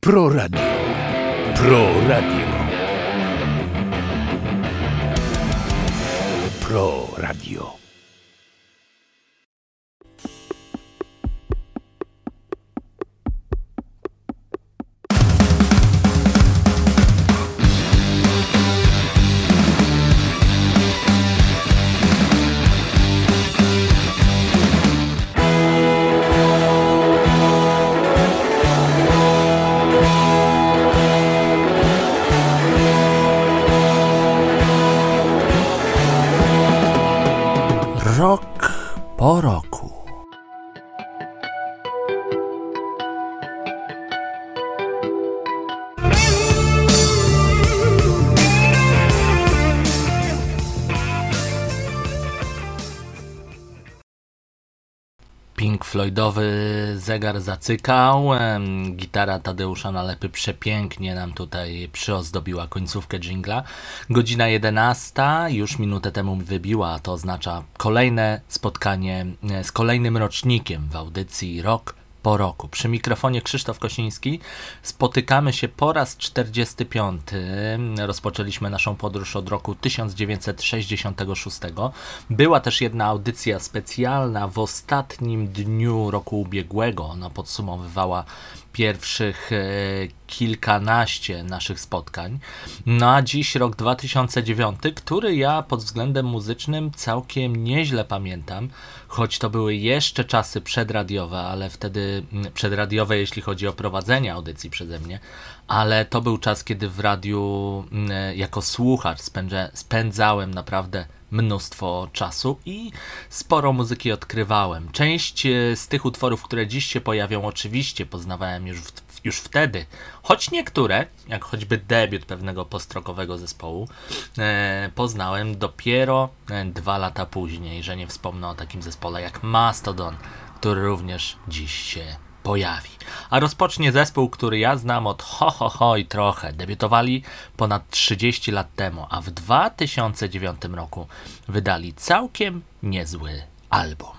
Pro Radio. Pro Radio. Pro Radio. Rok po roku. Pink Floydowy zegar zacykał, gitara Tadeusza Nalepy przepięknie nam tutaj przyozdobiła końcówkę dżingla. Godzina 11, już minutę temu wybiła, a to oznacza kolejne spotkanie z kolejnym rocznikiem w audycji Rok po roku. Przy mikrofonie Krzysztof Kosiński. Spotykamy się po raz 45. Rozpoczęliśmy naszą podróż od roku 1966. Była też jedna audycja specjalna w ostatnim dniu roku ubiegłego. Ona podsumowywała pierwszych kilkanaście naszych spotkań. No a dziś rok 2009, który ja pod względem muzycznym całkiem nieźle pamiętam, choć to były jeszcze czasy przedradiowe, ale wtedy przedradiowe, jeśli chodzi o prowadzenie audycji przeze mnie, ale to był czas, kiedy w radiu jako słuchacz spędzałem naprawdę mnóstwo czasu i sporo muzyki odkrywałem. Część z tych utworów, które dziś się pojawią, oczywiście poznawałem już wtedy, choć niektóre, jak choćby debiut pewnego post-rockowego zespołu, poznałem dopiero 2 lata później, że nie wspomnę o takim zespole jak Mastodon, który również dziś się pojawi. A rozpocznie zespół, który ja znam od ho i trochę. Debiutowali ponad 30 lat temu, a w 2009 roku wydali całkiem niezły album.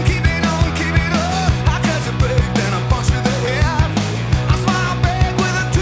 With a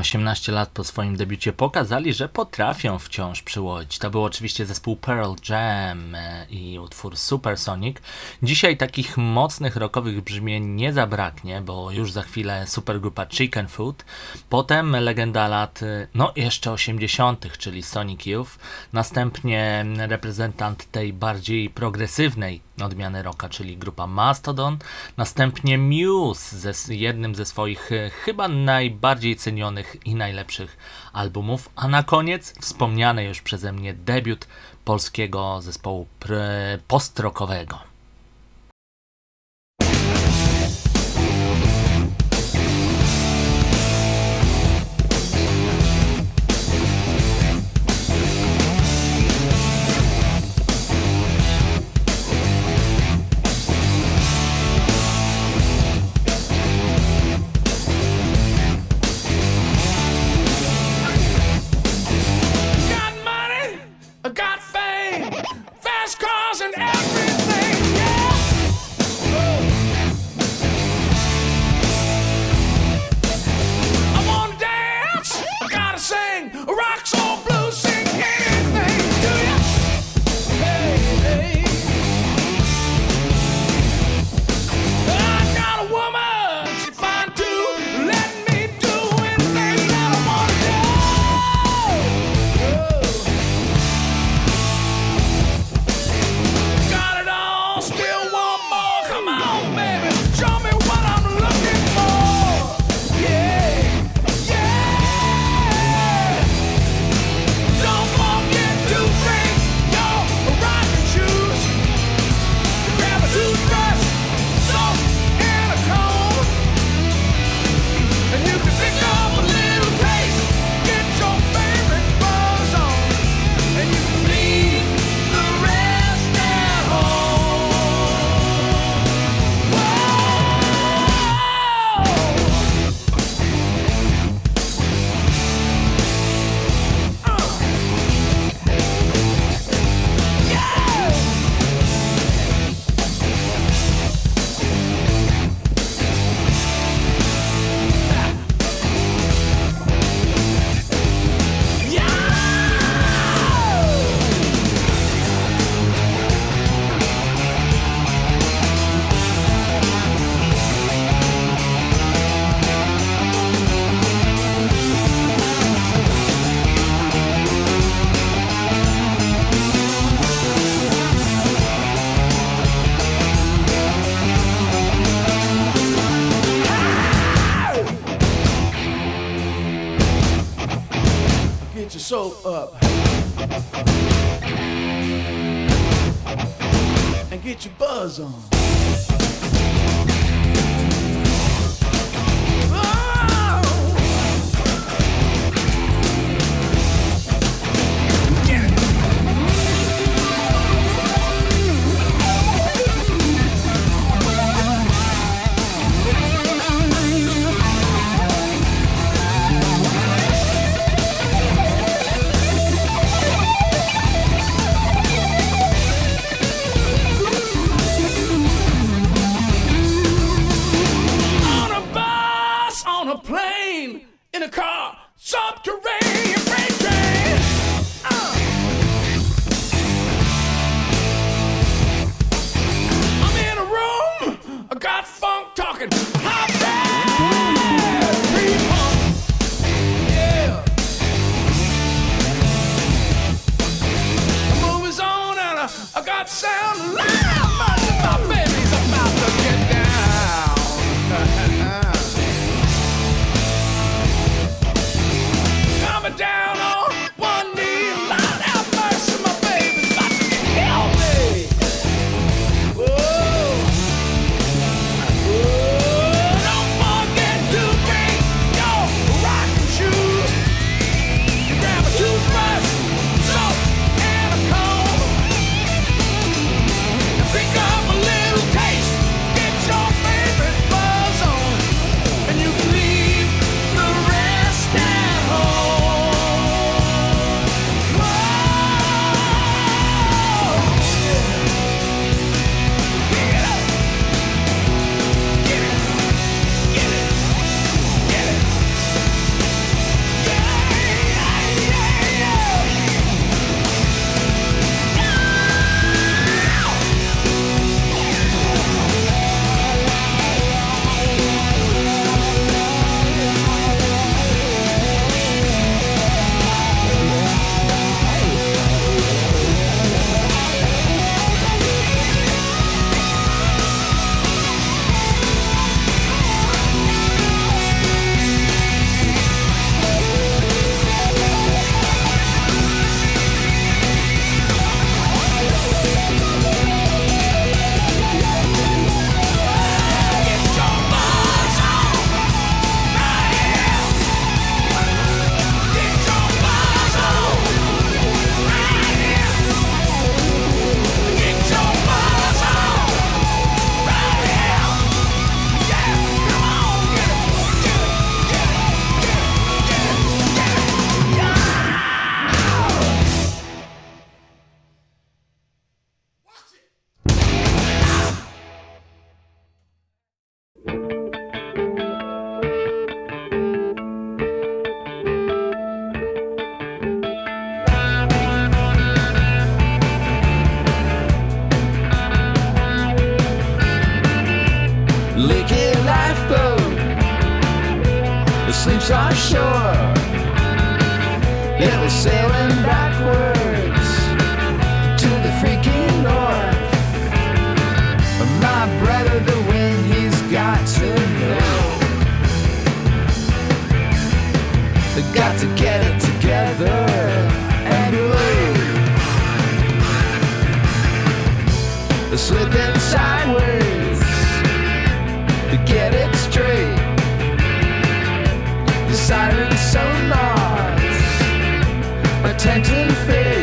18 lat po swoim debiucie pokazali, że potrafią wciąż przyłodzić. To był oczywiście zespół Pearl Jam i utwór Supersonic. Dzisiaj takich mocnych rockowych brzmień nie zabraknie, bo już za chwilę supergrupa Chicken Food, potem legenda lat, no jeszcze 80., czyli Sonic Youth, następnie reprezentant tej bardziej progresywnej odmiany rocka, czyli grupa Mastodon, następnie Muse z jednym ze swoich chyba najbardziej cenionych i najlepszych albumów, a na koniec wspomniany już przeze mnie debiut polskiego zespołu post-rockowego. soap up and get your buzz on. In a car, subterranean freight train. I'm in a room, I got funk talking. Hot bad pre-punk. Yeah. The movie's on and I got sound loud. My baby's about to get down. Down on one knee, Lord have mercy, my baby's about to kill me. Whoa, whoa, sleeps on shore. It was sailing backwards to the freaking north. My brother, the wind, he's got to know. They got to get it together and blow. They're slipping sideways to get it straight. The siren sonars are tempting fate.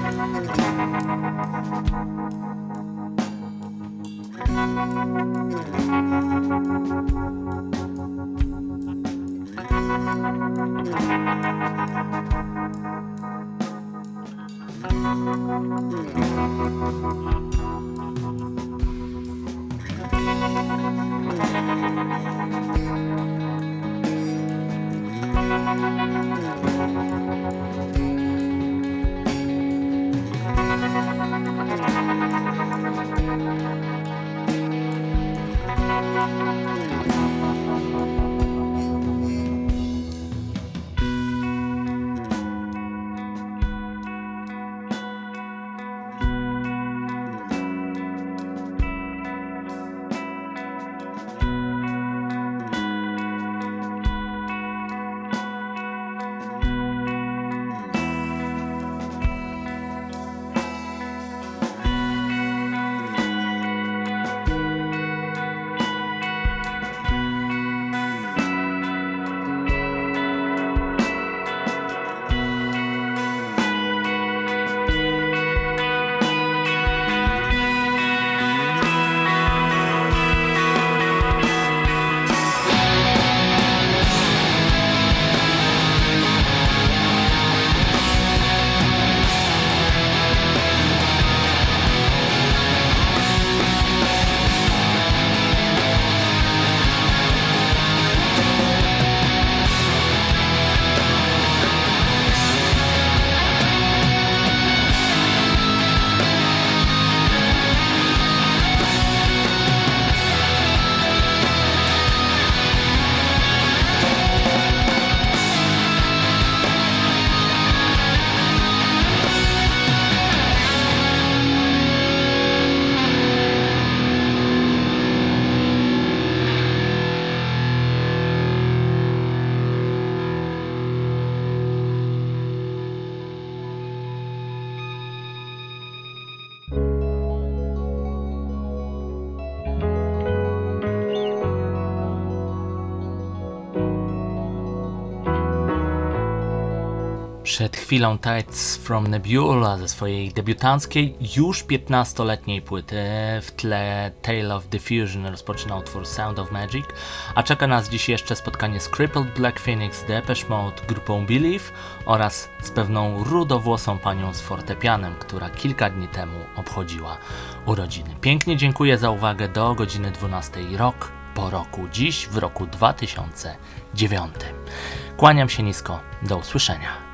Przed chwilą Tides from Nebula ze swojej debiutanckiej, już 15-letniej płyty. W tle Tale of Diffusion rozpoczyna utwór Sound of Magic, a czeka nas dziś jeszcze spotkanie z Crippled Black Phoenix, Depeche Mode, grupą Believe oraz z pewną rudowłosą panią z fortepianem, która kilka dni temu obchodziła urodziny. Pięknie dziękuję za uwagę do godziny 12. Rok po roku, dziś w roku 2009. Kłaniam się nisko, do usłyszenia.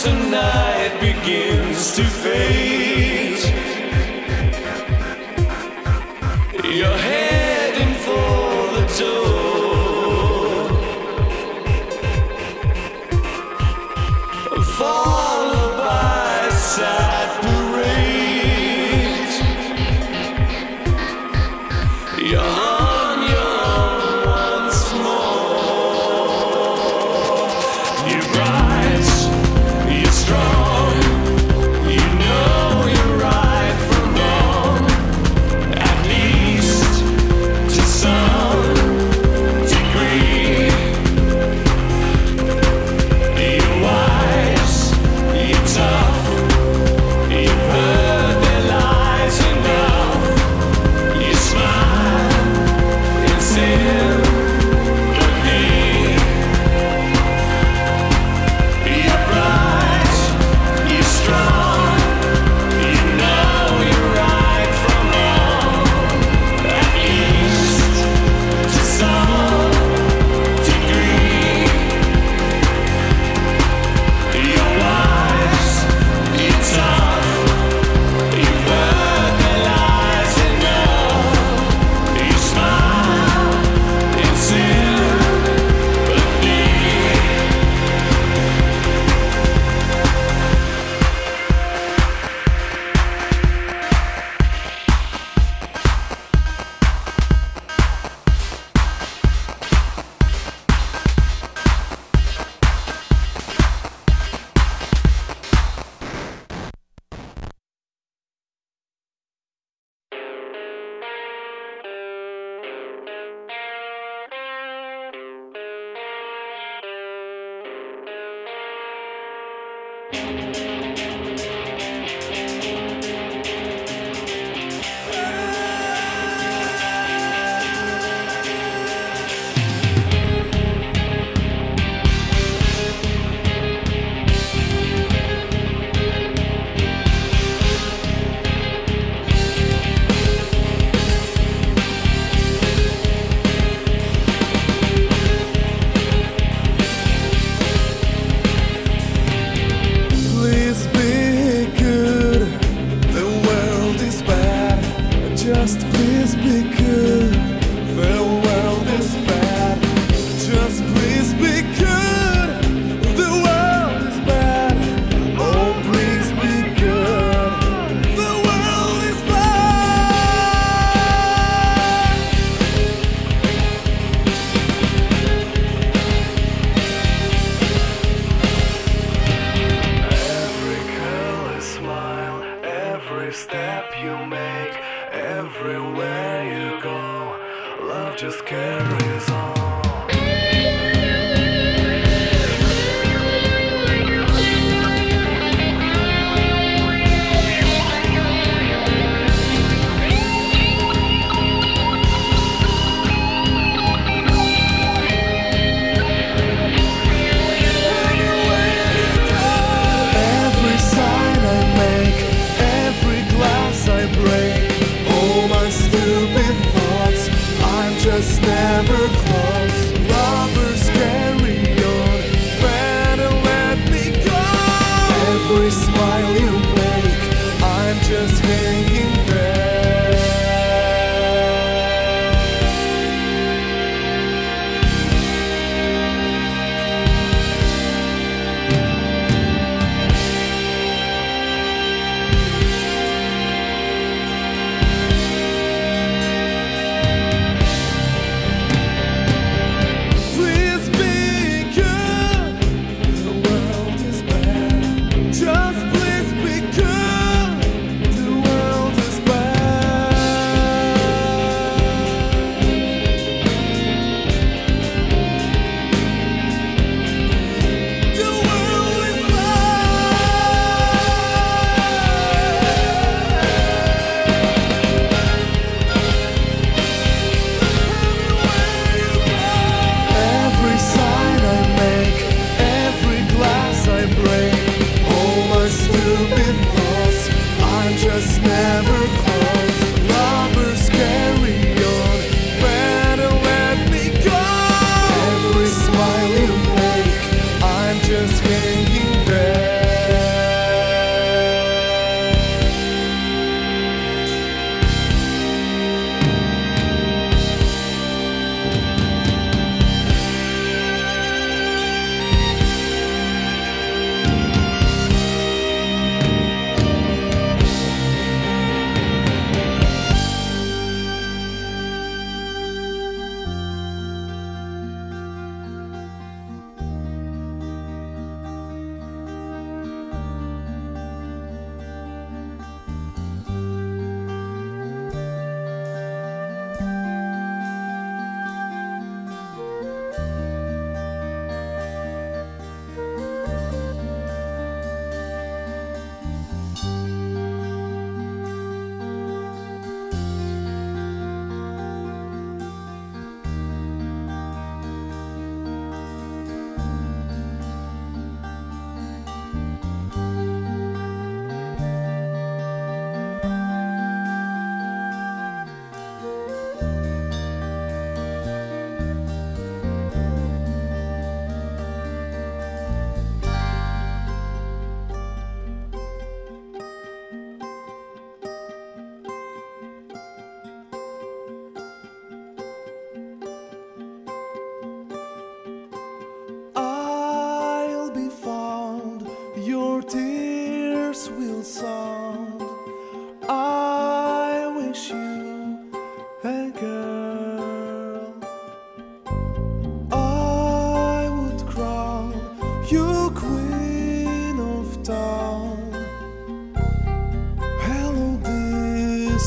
as the night begins to fade, you're heading for the door, followed by a sad parade. You're on your own once more. You rise, you're strong, you know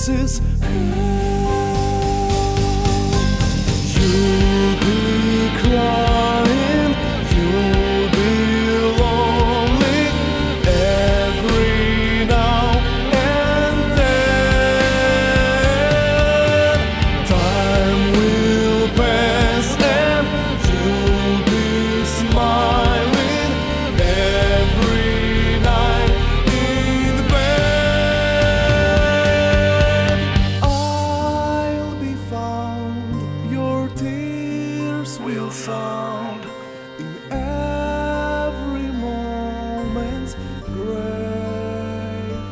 kisses you'll be crying, you'll be lonely every now and then. Time will pass and you'll be smiling every night in bed. I'll be found, your tears will sound in every moment's grave.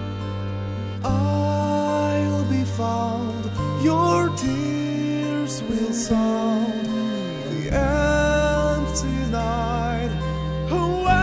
I'll be found, your tears will sound the empty night away.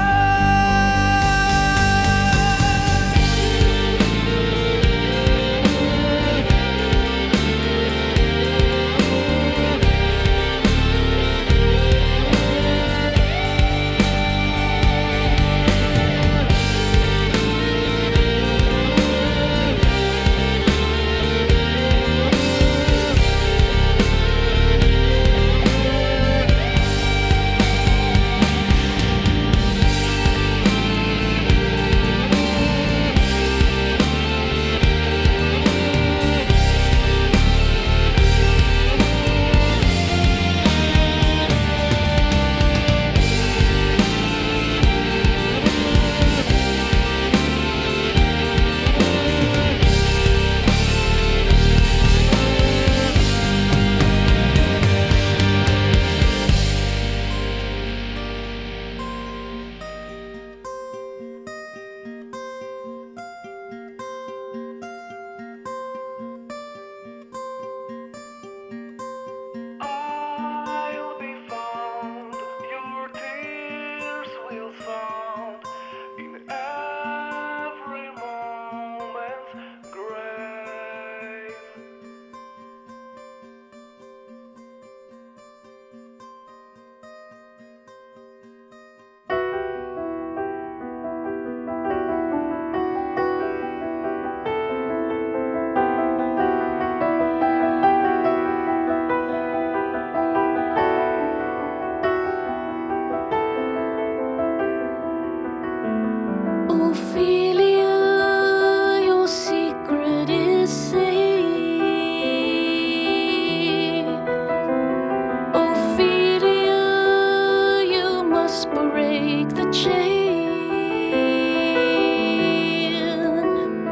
I'll be found, your tears will sound in every moment's grave. Ophelia, your secret is safe. Ophelia, you must break the chain.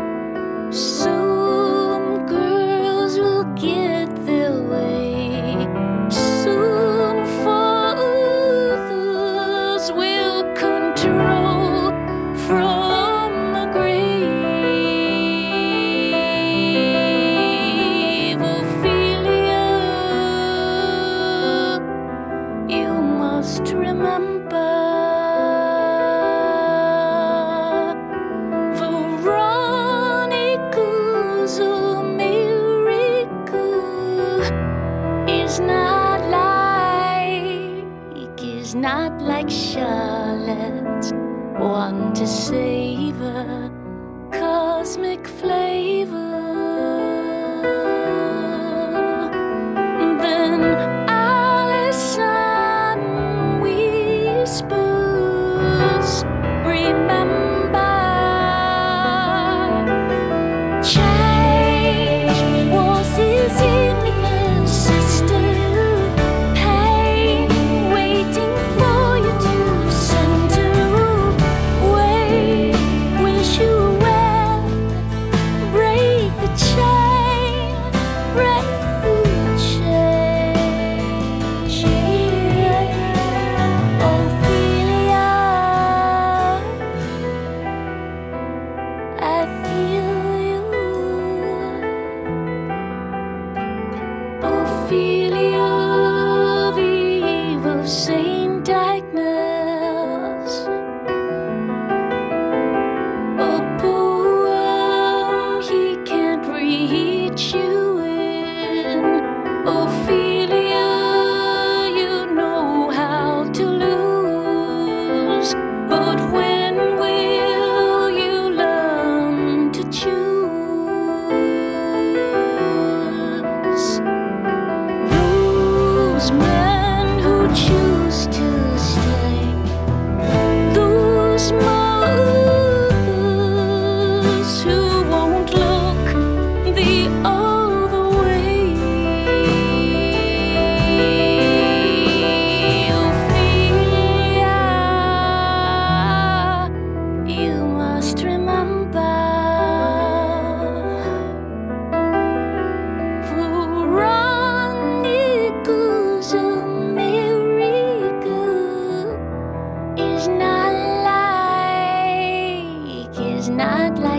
Some girls will get their way, some for others will control from the grave. Ophelia, you must remember Veronica's a miracle. Is not like Charlotte, one to savor cosmic flavor. Then Alison whispers, remember, change was his English sister. Pain waiting for you to send away. Wish you well, break the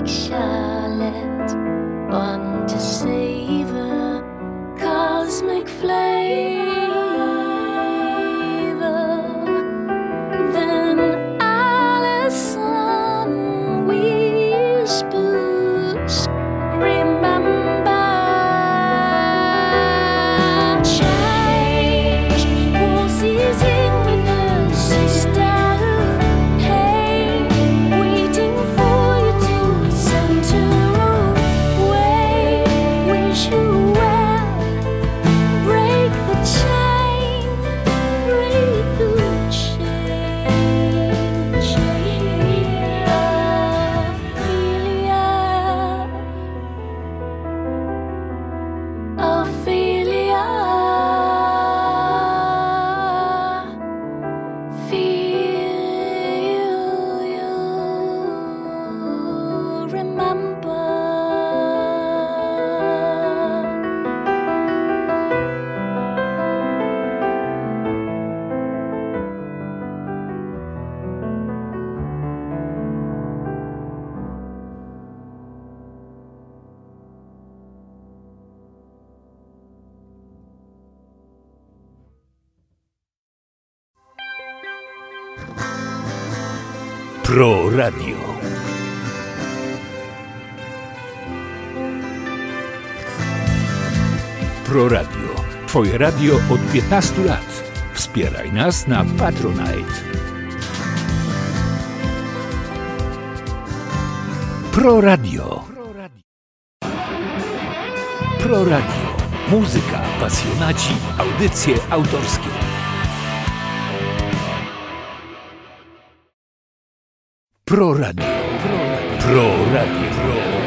like Charlotte, one to savor cosmic flavor. Then Alison whispers, remember, change was easy with a sister. Hey, waiting for you to center away. Wish you well. Break the chain, break the chain. Ophelia, feel you remember. Pro Radio. Pro Radio. Twoje radio od 15 lat. Wspieraj nas na Patronite. Pro Radio. Pro Radio. Muzyka, pasjonaci, audycje autorskie. Pro Radio. Pro Radio.